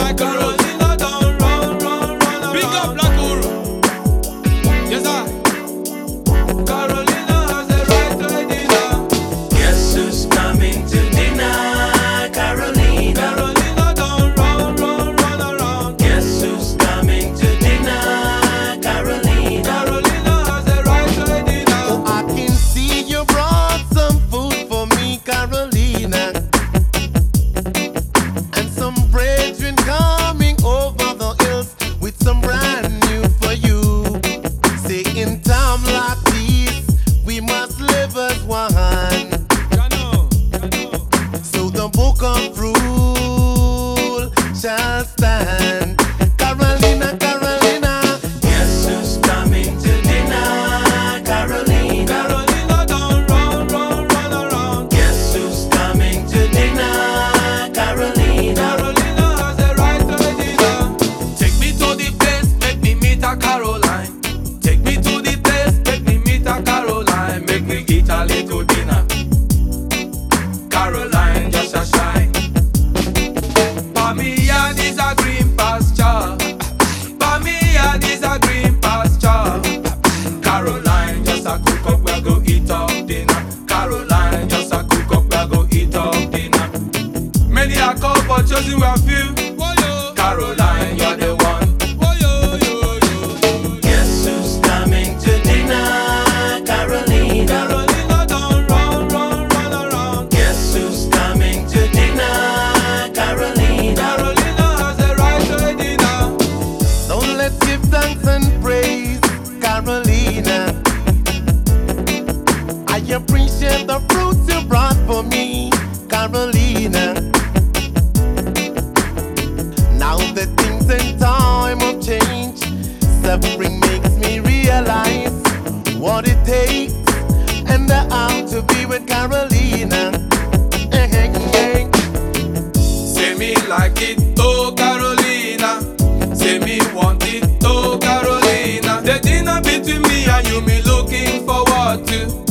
like a rose. Carolina don't run, run, run around. Big up Black Uhuru. Yes, I. Carolina has the right to a dinner. Guess who's coming to dinner? Carolina. Carolina don't run, run, run around. Guess who's coming to dinner? Carolina. Carolina has the right to a dinner. Oh, I can see you brought some food for me, Carolina. And some brethren coming over the hills with some brand new for you. Say in time like this, we must live as one. So the book of rule shall stand. Carolina, Carolina. Guess who's coming to dinner? Carolina. Carolina don't run, run, run around. Guess who's coming to dinner? Carolina. Carolina has the right to a dinner. Take me to the place, make me meet a Caroline. Take me to the place, make me meet a Caroline. Make me eat a little dinner. Caroline just a shine. For me yard is a green pasture. For me yard is a green pasture. Caroline just a cook up, we go eat up dinner. Caroline just a cook up, we go eat up dinner. Many a call but chosen were few. Caroline, you're the one. Guess who's coming to dinner? Carolina. Carolina don't run, run, run around. Guess who's coming to dinner? Carolina. Carolina has the right to a dinner. So let's give thanks and praise, Carolina. I appreciate the fruits you brought for me, Carolina. Now the things in time of change, suffering makes me realize what it takes and the how to be with Carolina. Say me like it, oh Carolina. Say me want it, oh Carolina. The dinner between me and you, me looking forward to.